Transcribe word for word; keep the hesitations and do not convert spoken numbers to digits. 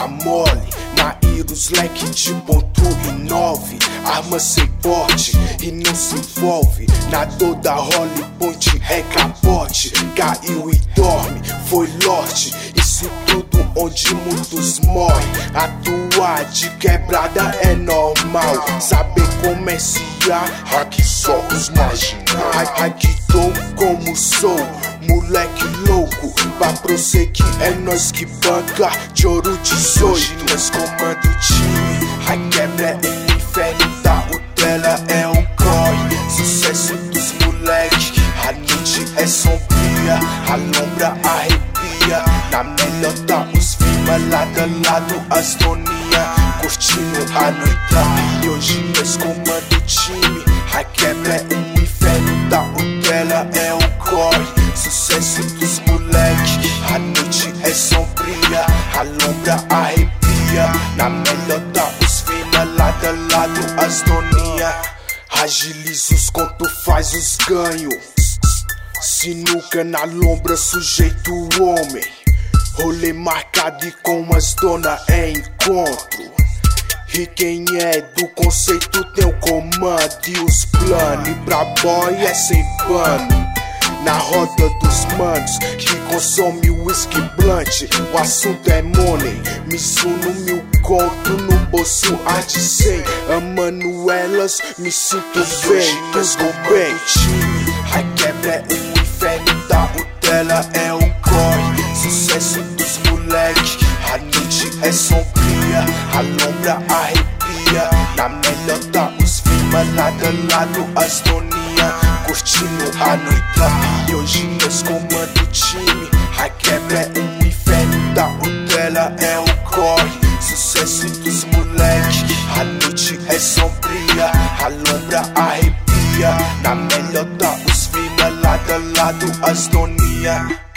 tá mole. Na Iros, leque de ponto e nove. Arma sem porte e não se envolve. Na dor da Holly Point é capote. Caiu e dorme, foi lote. Isso tudo onde muitos morrem. Atuar de quebrada é normal. Saber comerciar, aqui só os marginais. Aqui tô como sou, moleque louco. Pra prosseguir é nós que banca de ouro dezoito. Hoje nós comanda o time. A quebra é o inferno da Utela, é o corre. Sucesso dos moleque. A noite é sombria, a lombra arrepia. Na melhor tá os firma, lado a lado as doninha. Curtindo a noite e hoje nós comanda o time. A quebra é o inferno da Utela, é o corre. Sucesso dos moleque. A noite é sombria, a lombra arrepia. Na melhor tá os firma, lado a lado as doninha. Agiliza os conto, faz os ganho. Sinuca na lombra, sujeito o homem. Rolê marcado e com as dona é encontro. E quem é do conceito tem o comando e os planos. E pra boy é sem pano. Na roda dos manos que consome whisky blunt. O assunto é money. Mizuno mil conto no bolso arte cem. Amando elas, me sinto bem. Pesco bem. A quebra é o inferno da Utela, é o corre. Sucesso dos moleque. A noite é sombria, a lombra arrepia. Na melhor tá os firma, lado a lado as doninha. Curtindo a noite e hoje nós comanda o time. A quebra é o inferno da Utela, é o corre. Sucesso dos moleque. A noite é sombria, a lombra arrepia. Na melhor tá os firma, lado a lado as doninha.